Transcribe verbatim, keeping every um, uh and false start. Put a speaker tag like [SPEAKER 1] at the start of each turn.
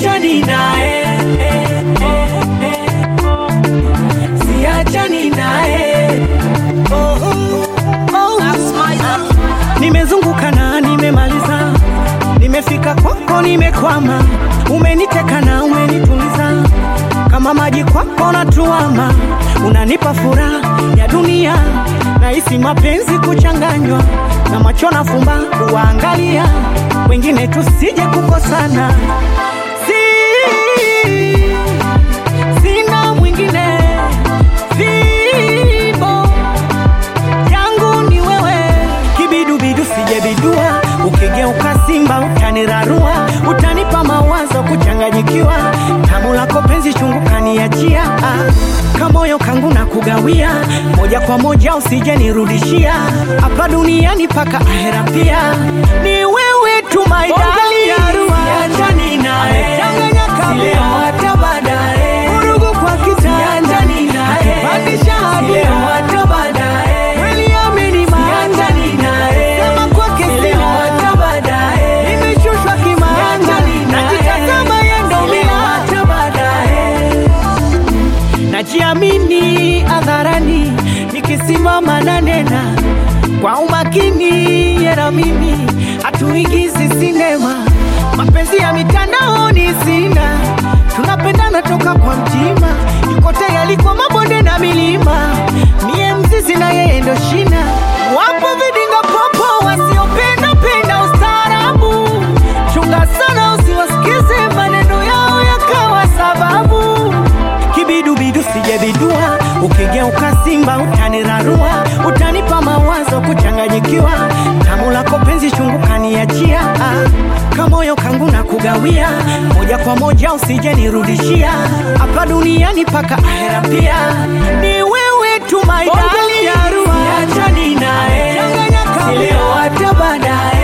[SPEAKER 1] siachani nae, siachani nae. Oh, oh, oh. Nimezunguka na nimemaliza, nimefika kwako nimekwama, umeniteka na umenituliza, kama maji kwako natuama, unanipa furaha ya dunia, nahisi mapenzi kuchanganywa na macho na fumba kuangalia, wengine tusije kukosana. Si, sina mwingine, vibo yangu ni wewe, kibidu bidu sije bidua, ukigeuka simba utanirarua, utanipa mawazo kuchanganyikiwa, tamu lako penzi chungu kaniachia, kamoyo kangu na kugawia, moja kwa moja usije nirudishia, hapa duniani paka ahera pia, ni wewe tu my darling. Siachani nae, si leo hata baadaye, vurugu kwa kitandani nae, pandisha hadi leo hata baadaye, kweli ameni siachani nae, sema kwake si leo hata baadaye, nimeshushwa kimanjani nae, najitazama yendo leo hata baadaye, najiamini hadharani, nikisimama na nena kwa umakini, yera mimi hatuigizi sinema, mapenzi ya mitandaoni sina, tunapendana toka kwa mtima, yuko tayari kwa mabonde na milima, mie mzizi na yeye ndo shina, wapo vidinga popo wasiopenda penda ustaarabu, chunga sana usiwasikize maneno yao yakawa sababu, kibidu bidu sije bidua, ukigeuka simba utanirarua, utanipa mawazo kuchanganyikiwa, tamu lako penzi chungu kaniachia, kamoyo kangu na kugawia, moja kwa moja usije nirudishia, hapa duniani paka ahera pia, ni wewe tu my darling. Siachani nae, si leo hata baadaye,